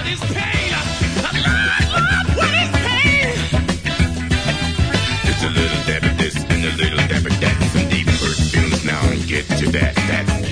is pain? Lord, what is pain? It's a little Debbie this and a little Debbie that. Some deep perfumes now and get to that.